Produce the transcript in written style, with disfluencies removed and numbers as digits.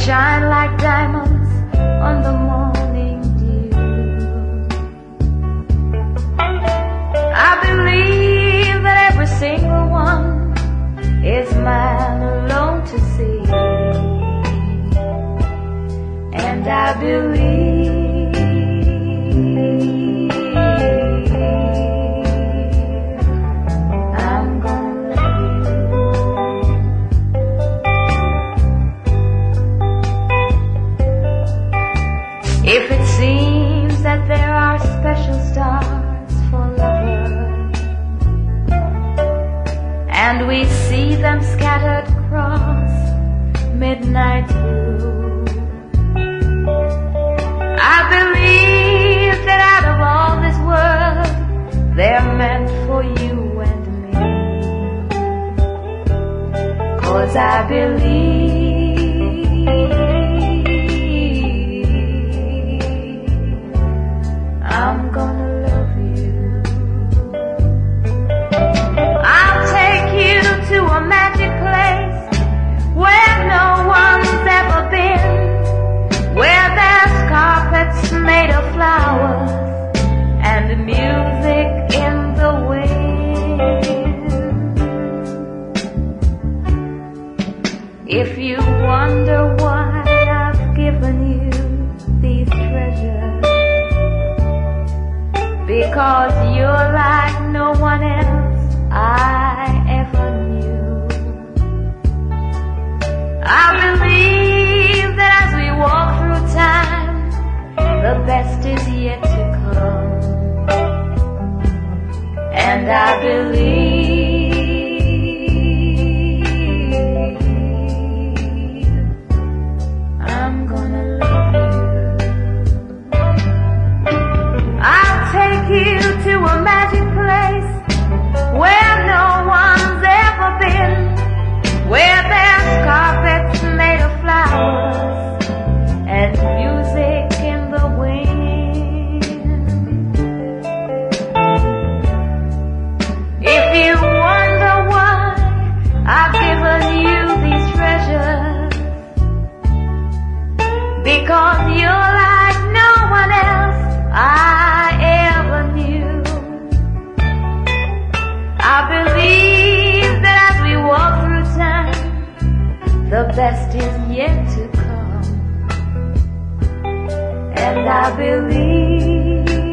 shine like diamonds on the morning dew. I believe that every single one is mine alone to see, and I believe I'm gonna love you. If it seems that there are special stars for lovers, and we see them scattered across midnight blue, I believe that out of all this world, they're meant for you and me. 'Cause I believe I'm gonna love you. I'll take you to a magic place where no one's ever been, where there's carpets made of flowers and music in the wind. If you wonder why I've given you these treasures, because you're like no one else I ever knew. I believe that as we walk through time, the best is yet to come. And I believe I'm gonna love you. I'll take you to a magic place where no one's ever been, where there's carpets made of flowers and music in the wind. If you wonder why I've given you these treasures, because you're like no one else I ever knew. I believe that as we walk through time, the best is yet to come. And I believe